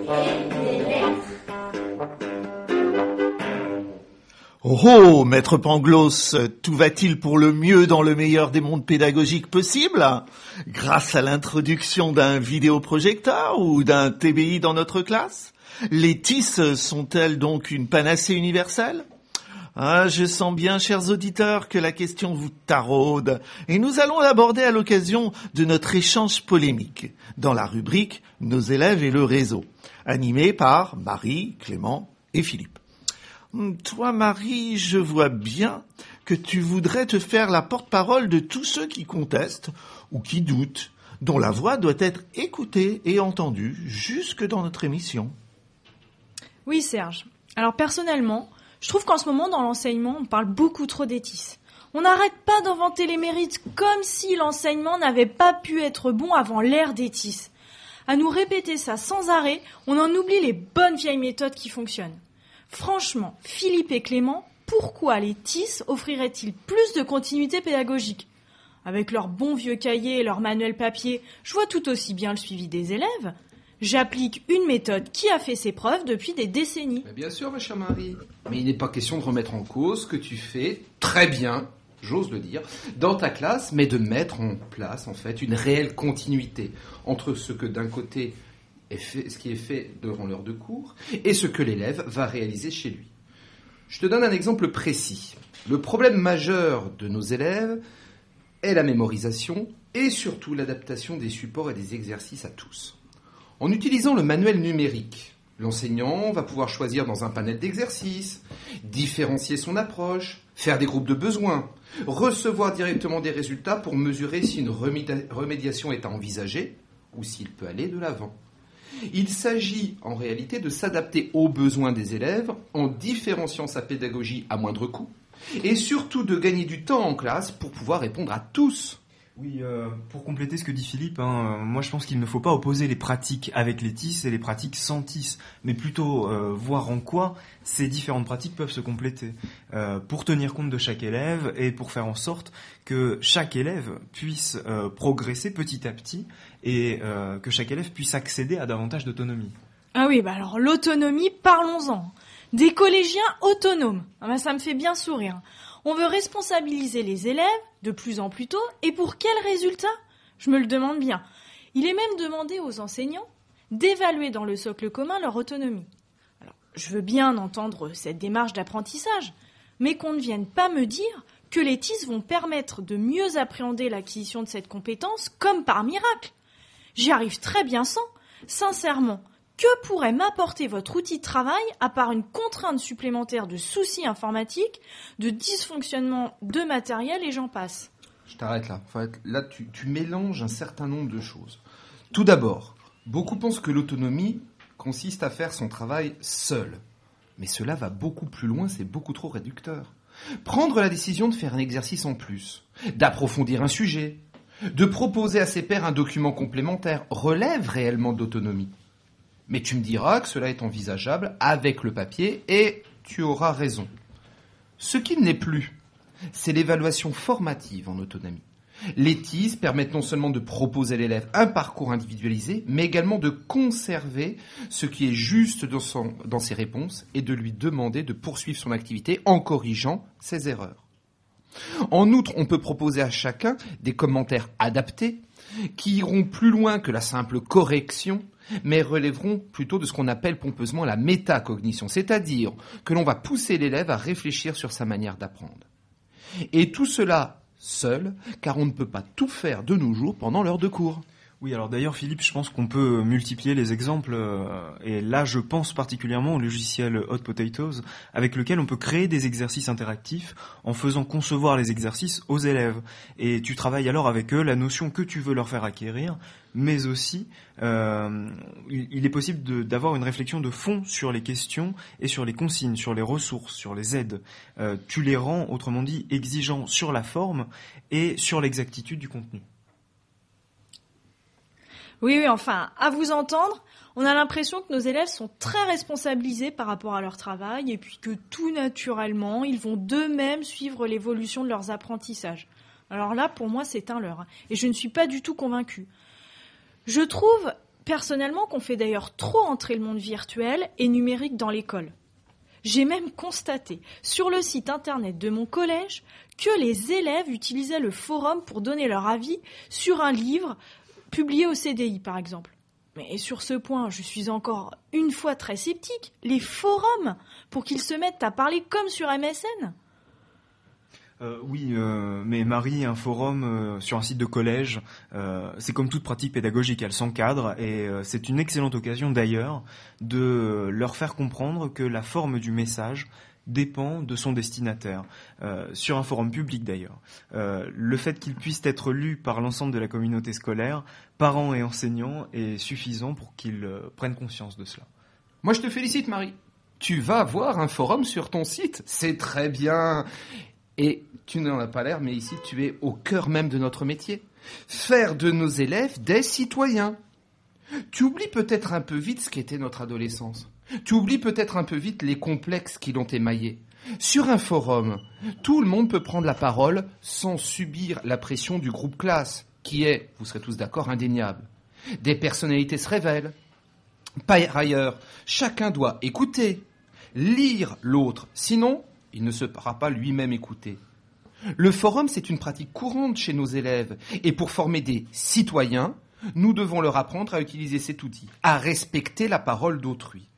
et des lettres. Oh, maître Pangloss, tout va-t-il pour le mieux dans le meilleur des mondes pédagogiques possibles, grâce à l'introduction d'un vidéoprojecteur ou d'un TBI dans notre classe? Les TIS sont-elles donc une panacée universelle? Je sens bien, chers auditeurs, que la question vous taraude, et nous allons l'aborder à l'occasion de notre échange polémique, dans la rubrique « Nos élèves et le réseau », animée par Marie, Clément et Philippe. Toi, Marie, je vois bien que tu voudrais te faire la porte-parole de tous ceux qui contestent ou qui doutent, dont la voix doit être écoutée et entendue jusque dans notre émission. Oui, Serge. Alors personnellement, je trouve qu'en ce moment, dans l'enseignement, on parle beaucoup trop des TIS. On n'arrête pas d'en vanter les mérites, comme si l'enseignement n'avait pas pu être bon avant l'ère des TIS. À nous répéter ça sans arrêt, on en oublie les bonnes vieilles méthodes qui fonctionnent. Franchement, Philippe et Clément, pourquoi les TIS offriraient-ils plus de continuité pédagogique ? Avec leurs bons vieux cahiers et leurs manuels papier, je vois tout aussi bien le suivi des élèves. J'applique une méthode qui a fait ses preuves depuis des décennies. Mais bien sûr, ma chère Marie. Mais il n'est pas question de remettre en cause ce que tu fais très bien, j'ose le dire, dans ta classe, mais de mettre en place, en fait, une réelle continuité entre ce que d'un côté ce qui est fait durant l'heure de cours et ce que l'élève va réaliser chez lui. Je te donne un exemple précis. Le problème majeur de nos élèves est la mémorisation et surtout l'adaptation des supports et des exercices à tous. En utilisant le manuel numérique, l'enseignant va pouvoir choisir dans un panel d'exercices, différencier son approche, faire des groupes de besoins, recevoir directement des résultats pour mesurer si une remédiation est à envisager ou s'il peut aller de l'avant. Il s'agit en réalité de s'adapter aux besoins des élèves en différenciant sa pédagogie à moindre coût et surtout de gagner du temps en classe pour pouvoir répondre à tous. Oui, pour compléter ce que dit Philippe, moi je pense qu'il ne faut pas opposer les pratiques avec les TIS et les pratiques sans TIS, mais plutôt voir en quoi ces différentes pratiques peuvent se compléter, pour tenir compte de chaque élève et pour faire en sorte que chaque élève puisse progresser petit à petit et que chaque élève puisse accéder à davantage d'autonomie. Ah oui, alors l'autonomie, parlons-en. Des collégiens autonomes, ça me fait bien sourire. On veut responsabiliser les élèves de plus en plus tôt, et pour quel résultat ? Je me le demande bien. Il est même demandé aux enseignants d'évaluer dans le socle commun leur autonomie. Alors, je veux bien entendre cette démarche d'apprentissage, mais qu'on ne vienne pas me dire que les TIS vont permettre de mieux appréhender l'acquisition de cette compétence comme par miracle. J'y arrive très bien sans. Sincèrement, que pourrait m'apporter votre outil de travail à part une contrainte supplémentaire de soucis informatiques, de dysfonctionnement de matériel et j'en passe ? Je t'arrête là. Enfin, là, tu mélanges un certain nombre de choses. Tout d'abord, beaucoup pensent que l'autonomie consiste à faire son travail seul. Mais cela va beaucoup plus loin, c'est beaucoup trop réducteur. Prendre la décision de faire un exercice en plus, d'approfondir un sujet, de proposer à ses pairs un document complémentaire relève réellement de l'autonomie. Mais tu me diras que cela est envisageable avec le papier et tu auras raison. Ce qui ne l'est plus, c'est l'évaluation formative en autonomie. Les TIS permettent non seulement de proposer à l'élève un parcours individualisé, mais également de conserver ce qui est juste dans ses réponses et de lui demander de poursuivre son activité en corrigeant ses erreurs. En outre, on peut proposer à chacun des commentaires adaptés qui iront plus loin que la simple correction, mais relèveront plutôt de ce qu'on appelle pompeusement la métacognition, c'est-à-dire que l'on va pousser l'élève à réfléchir sur sa manière d'apprendre. Et tout cela seul, car on ne peut pas tout faire de nos jours pendant l'heure de cours. Oui, alors d'ailleurs Philippe, je pense qu'on peut multiplier les exemples, et là je pense particulièrement au logiciel Hot Potatoes, avec lequel on peut créer des exercices interactifs en faisant concevoir les exercices aux élèves. Et tu travailles alors avec eux la notion que tu veux leur faire acquérir, mais aussi il est possible d'avoir une réflexion de fond sur les questions et sur les consignes, sur les ressources, sur les aides. Tu les rends, autrement dit, exigeants sur la forme et sur l'exactitude du contenu. Oui, enfin, à vous entendre, on a l'impression que nos élèves sont très responsabilisés par rapport à leur travail et puis que tout naturellement, ils vont d'eux-mêmes suivre l'évolution de leurs apprentissages. Alors là, pour moi, c'est un leurre et je ne suis pas du tout convaincue. Je trouve personnellement qu'on fait d'ailleurs trop entrer le monde virtuel et numérique dans l'école. J'ai même constaté sur le site internet de mon collège que les élèves utilisaient le forum pour donner leur avis sur un livre publié au CDI par exemple. Mais sur ce point, je suis encore une fois très sceptique. Les forums, pour qu'ils se mettent à parler comme sur MSN ? Oui, mais Marie, un forum sur un site de collège, c'est comme toute pratique pédagogique, elle s'encadre et c'est une excellente occasion d'ailleurs de leur faire comprendre que la forme du message dépend de son destinataire. Sur un forum public d'ailleurs, le fait qu'il puisse être lu par l'ensemble de la communauté scolaire, parents et enseignants, est suffisant pour qu'ils prennent conscience de cela. Moi, je te félicite, Marie. Tu vas avoir un forum sur ton site. C'est très bien. Et tu n'en as pas l'air, mais ici, tu es au cœur même de notre métier. Faire de nos élèves des citoyens. Tu oublies peut-être un peu vite ce qu'était notre adolescence. Tu oublies peut-être un peu vite les complexes qui l'ont émaillé. Sur un forum, tout le monde peut prendre la parole sans subir la pression du groupe classe, qui est, vous serez tous d'accord, indéniable. Des personnalités se révèlent. Par ailleurs, chacun doit écouter, lire l'autre, sinon il ne se fera pas lui-même écouter. Le forum, c'est une pratique courante chez nos élèves, et pour former des citoyens, nous devons leur apprendre à utiliser cet outil, à respecter la parole d'autrui.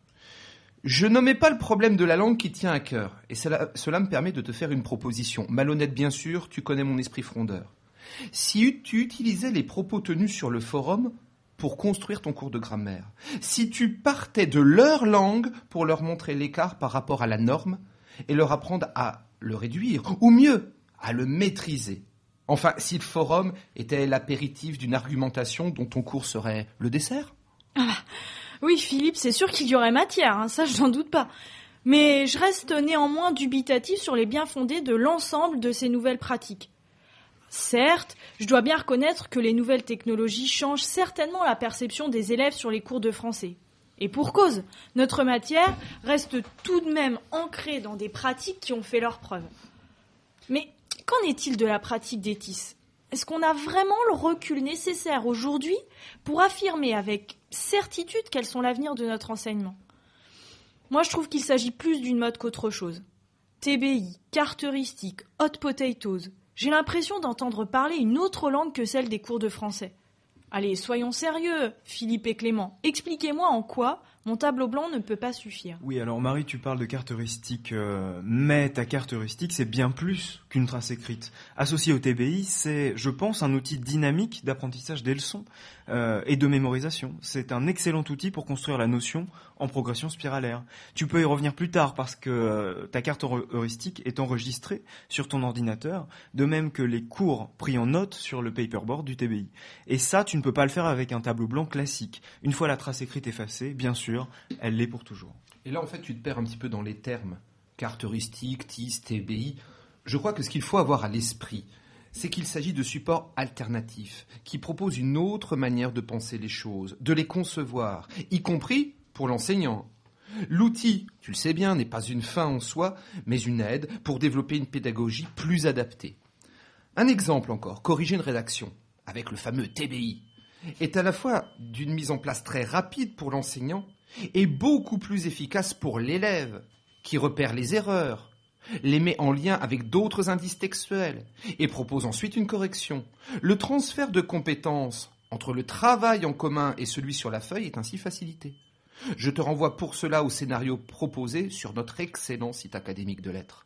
Je n'omets pas le problème de la langue qui tient à cœur, et cela me permet de te faire une proposition. Malhonnête bien sûr, tu connais mon esprit frondeur. Si tu utilisais les propos tenus sur le forum pour construire ton cours de grammaire, si tu partais de leur langue pour leur montrer l'écart par rapport à la norme, et leur apprendre à le réduire, ou mieux, à le maîtriser. Enfin, si le forum était l'apéritif d'une argumentation dont ton cours serait le dessert. Oui, Philippe, c'est sûr qu'il y aurait matière, hein, ça je n'en doute pas. Mais je reste néanmoins dubitatif sur les biens-fondés de l'ensemble de ces nouvelles pratiques. Certes, je dois bien reconnaître que les nouvelles technologies changent certainement la perception des élèves sur les cours de français. Et pour cause, notre matière reste tout de même ancrée dans des pratiques qui ont fait leurs preuves. Mais qu'en est-il de la pratique des TIS ? Est-ce qu'on a vraiment le recul nécessaire aujourd'hui pour affirmer avec certitude quels sont l'avenir de notre enseignement ? Moi, je trouve qu'il s'agit plus d'une mode qu'autre chose. TBI, carte heuristique, hot potatoes. J'ai l'impression d'entendre parler une autre langue que celle des cours de français. Allez, soyons sérieux, Philippe et Clément. Expliquez-moi en quoi mon tableau blanc ne peut pas suffire. Oui, alors Marie, tu parles de carte heuristique, mais ta carte heuristique, c'est bien plus qu'une trace écrite. Associé au TBI, c'est, je pense, un outil dynamique d'apprentissage des leçons et de mémorisation. C'est un excellent outil pour construire la notion en progression spiralaire. Tu peux y revenir plus tard parce que ta carte heuristique est enregistrée sur ton ordinateur, de même que les cours pris en note sur le paperboard du TBI. Et ça, tu ne peux pas le faire avec un tableau blanc classique. Une fois la trace écrite effacée, bien sûr, elle l'est pour toujours. Et là, en fait, tu te perds un petit peu dans les termes. Carte heuristique, TIS, TBI. Je crois que ce qu'il faut avoir à l'esprit, c'est qu'il s'agit de supports alternatifs qui proposent une autre manière de penser les choses, de les concevoir, y compris pour l'enseignant. L'outil, tu le sais bien, n'est pas une fin en soi, mais une aide pour développer une pédagogie plus adaptée. Un exemple encore, corriger une rédaction, avec le fameux TBI, est à la fois d'une mise en place très rapide pour l'enseignant et beaucoup plus efficace pour l'élève, qui repère les erreurs, les met en lien avec d'autres indices textuels et propose ensuite une correction. Le transfert de compétences entre le travail en commun et celui sur la feuille est ainsi facilité. Je te renvoie pour cela au scénario proposé sur notre excellent site académique de lettres.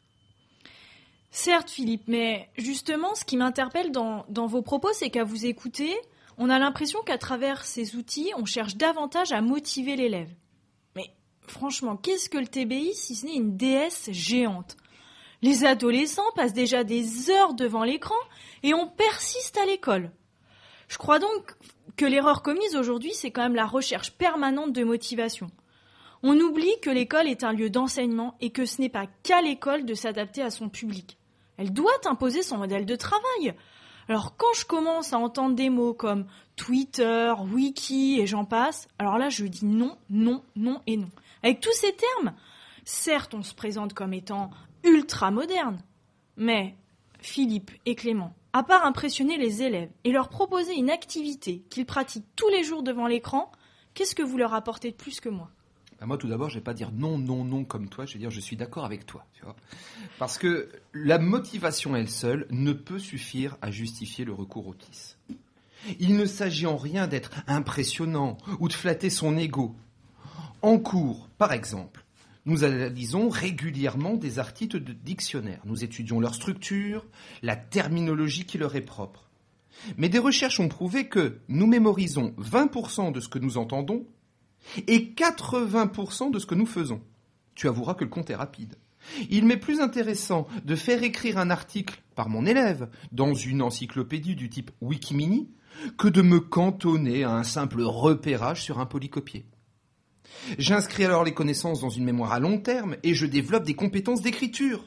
Certes, Philippe, mais justement, ce qui m'interpelle dans vos propos, c'est qu'à vous écouter, on a l'impression qu'à travers ces outils, on cherche davantage à motiver l'élève. Mais franchement, qu'est-ce que le TBI si ce n'est une déesse géante ? Les adolescents passent déjà des heures devant l'écran et on persiste à l'école. Je crois donc que l'erreur commise aujourd'hui, c'est quand même la recherche permanente de motivation. On oublie que l'école est un lieu d'enseignement et que ce n'est pas qu'à l'école de s'adapter à son public. Elle doit imposer son modèle de travail. Alors quand je commence à entendre des mots comme Twitter, Wiki et j'en passe, alors là je dis non, non, non et non. Avec tous ces termes, certes on se présente comme étant ultra moderne, mais Philippe et Clément, À part impressionner les élèves et leur proposer une activité qu'ils pratiquent tous les jours devant l'écran, qu'est-ce que vous leur apportez de plus que moi ? Moi, tout d'abord, je vais pas dire non, non, non comme toi. Je vais dire je suis d'accord avec toi. Tu vois, parce que la motivation elle seule ne peut suffire à justifier le recours au TIS. Il ne s'agit en rien d'être impressionnant ou de flatter son ego. En cours, par exemple, nous analysons régulièrement des articles de dictionnaire. Nous étudions leur structure, la terminologie qui leur est propre. Mais des recherches ont prouvé que nous mémorisons 20% de ce que nous entendons et 80% de ce que nous faisons. Tu avoueras que le compte est rapide. Il m'est plus intéressant de faire écrire un article par mon élève dans une encyclopédie du type Wikimini que de me cantonner à un simple repérage sur un polycopier. J'inscris alors les connaissances dans une mémoire à long terme et je développe des compétences d'écriture.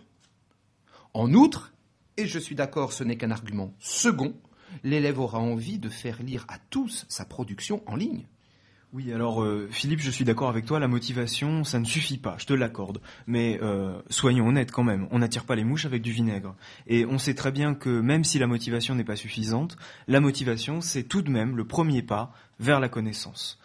En outre, et je suis d'accord, ce n'est qu'un argument second, l'élève aura envie de faire lire à tous sa production en ligne. Oui, alors Philippe, je suis d'accord avec toi, la motivation, ça ne suffit pas, je te l'accorde. Mais soyons honnêtes quand même, on n'attire pas les mouches avec du vinaigre. Et on sait très bien que même si la motivation n'est pas suffisante, la motivation, c'est tout de même le premier pas vers la connaissance.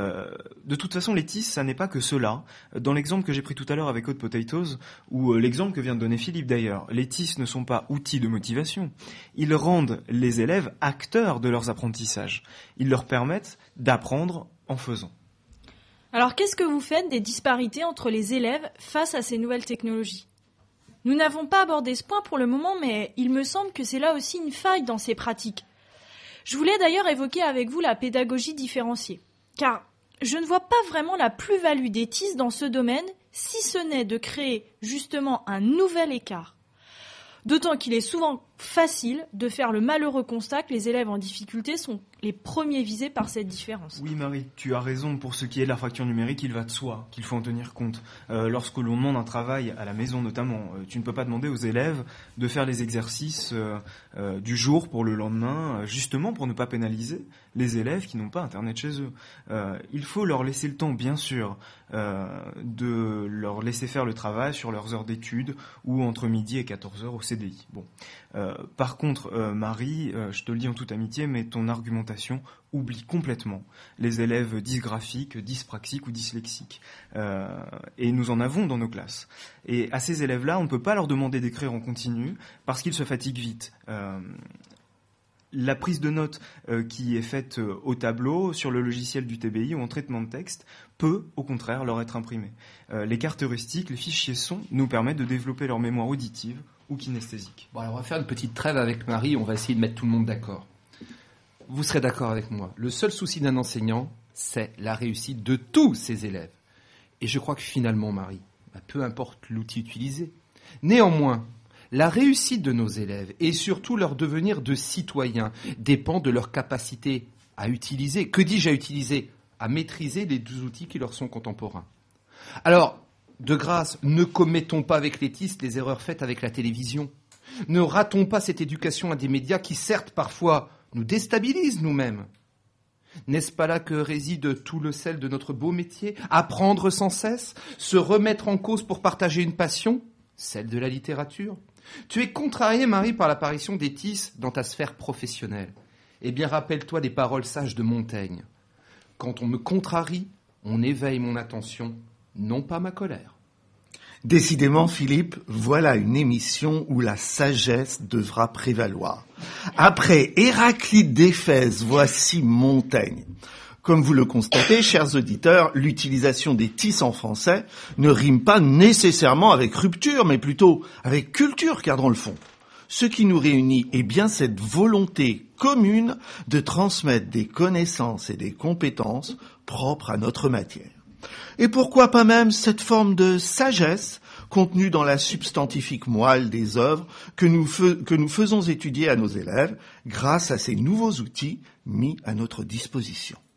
De toute façon, les TIS, ça n'est pas que cela. Dans l'exemple que j'ai pris tout à l'heure avec Hot Potatoes, ou l'exemple que vient de donner Philippe d'ailleurs, les TIS ne sont pas outils de motivation. Ils rendent les élèves acteurs de leurs apprentissages. Ils leur permettent d'apprendre en faisant. Alors qu'est-ce que vous faites des disparités entre les élèves face à ces nouvelles technologies ? Nous n'avons pas abordé ce point pour le moment, mais il me semble que c'est là aussi une faille dans ces pratiques. Je voulais d'ailleurs évoquer avec vous la pédagogie différenciée, car je ne vois pas vraiment la plus-value des TIS dans ce domaine, si ce n'est de créer justement un nouvel écart. D'autant qu'il est souvent facile de faire le malheureux constat que les élèves en difficulté sont les premiers visés par cette différence. Oui Marie, tu as raison, pour ce qui est de la fracture numérique, il va de soi qu'il faut en tenir compte. Lorsque l'on demande un travail à la maison notamment, tu ne peux pas demander aux élèves de faire les exercices du jour pour le lendemain, justement pour ne pas pénaliser les élèves qui n'ont pas Internet chez eux. Il faut leur laisser le temps, bien sûr, de leur laisser faire le travail sur leurs heures d'études ou entre midi et 14h au CDI. Bon. Par contre, Marie, je te le dis en toute amitié, mais ton argumentation oublie complètement les élèves dysgraphiques, dyspraxiques ou dyslexiques. Et nous en avons dans nos classes. Et à ces élèves-là, on ne peut pas leur demander d'écrire en continu parce qu'ils se fatiguent vite. La prise de notes qui est faite au tableau, sur le logiciel du TBI ou en traitement de texte, peut au contraire leur être imprimée. Les cartes heuristiques, les fichiers son nous permettent de développer leur mémoire auditive ou kinesthésique. Bon, alors on va faire une petite trêve avec Marie, on va essayer de mettre tout le monde d'accord. Vous serez d'accord avec moi, le seul souci d'un enseignant, c'est la réussite de tous ses élèves. Et je crois que finalement, Marie, peu importe l'outil utilisé, néanmoins, la réussite de nos élèves et surtout leur devenir de citoyens dépend de leur capacité à utiliser, que dis-je à utiliser, à maîtriser les deux outils qui leur sont contemporains. Alors, de grâce, ne commettons pas avec les TIS les erreurs faites avec la télévision. Ne ratons pas cette éducation à des médias qui, certes, parfois, nous déstabilisent nous-mêmes. N'est-ce pas là que réside tout le sel de notre beau métier ? Apprendre sans cesse, se remettre en cause pour partager une passion, celle de la littérature. Tu es contrarié, Marie, par l'apparition des TIS dans ta sphère professionnelle. Eh bien, rappelle-toi des paroles sages de Montaigne. Quand on me contrarie, on éveille mon attention, non pas ma colère. Décidément, Philippe, voilà une émission où la sagesse devra prévaloir. Après Héraclite d'Éphèse, voici Montaigne. Comme vous le constatez, chers auditeurs, l'utilisation des TIS en français ne rime pas nécessairement avec rupture, mais plutôt avec culture, car dans le fond, ce qui nous réunit est bien cette volonté commune de transmettre des connaissances et des compétences propres à notre matière. Et pourquoi pas même cette forme de sagesse contenue dans la substantifique moelle des œuvres que nous faisons étudier à nos élèves grâce à ces nouveaux outils mis à notre disposition.